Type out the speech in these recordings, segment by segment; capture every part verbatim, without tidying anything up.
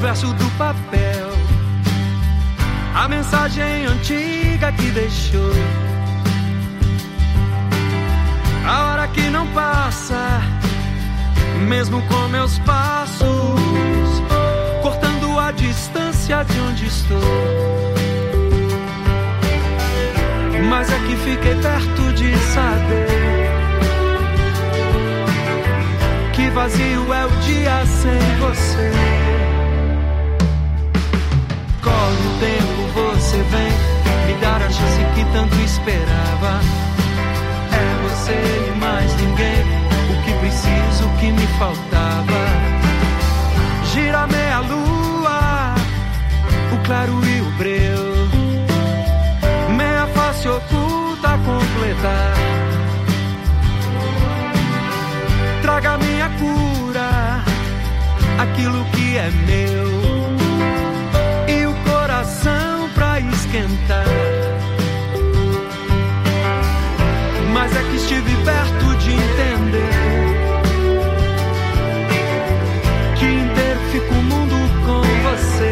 verso do papel, a mensagem antiga que deixou. A hora que não passa, mesmo com meus passos, cortando a distância de onde estou. Mas é que fiquei perto de saber que vazio é o dia sem você. Corre o tempo, você vem me dar a chance que tanto esperava. É você e mais ninguém, o que preciso, o que me faltava. Gira meia lua, o claro e o breu, meia face oculta a completar. Traga minha cura, aquilo que é meu, e o coração pra esquentar. Mas é que estive perto de entender que inteiro fica o mundo com você.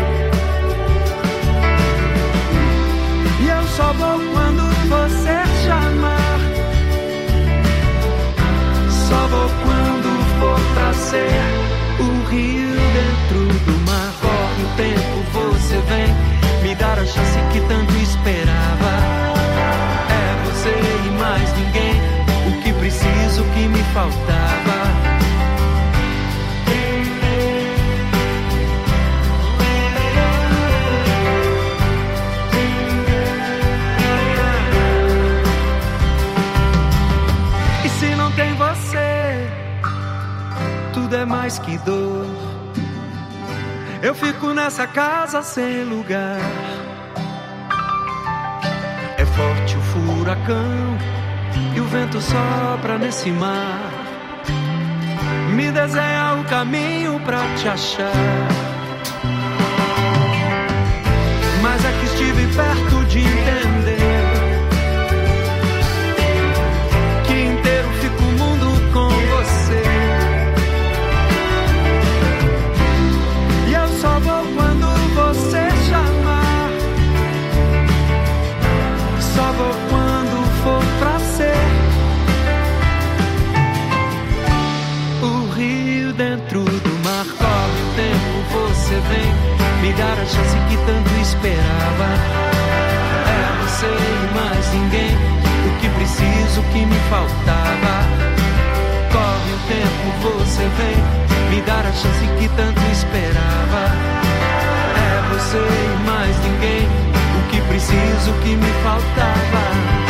E eu só vou quando você chamar, só vou quando for pra ser o rio dentro do mar. Corre o tempo, você vem me dar a chance que tanto esperava. É você e mais ninguém, o que preciso, o que me faltava. E se não tem você, tudo é mais que dor. Eu fico nessa casa sem lugar. É forte o furacão e o vento sopra nesse mar. Me desenha o caminho pra te achar. Mas é que estive perto de entender que inteiro fica o mundo com você. E eu só vou quando você chamar, só vou quando for pra ser o rio dentro do mar. Corre o tempo, você vem me dar a chance que tanto esperava. É você e mais ninguém, o que preciso, o que me faltava. Corre o tempo, você vem me dar a chance que tanto esperava. É você e mais ninguém, o que preciso, o que me faltava.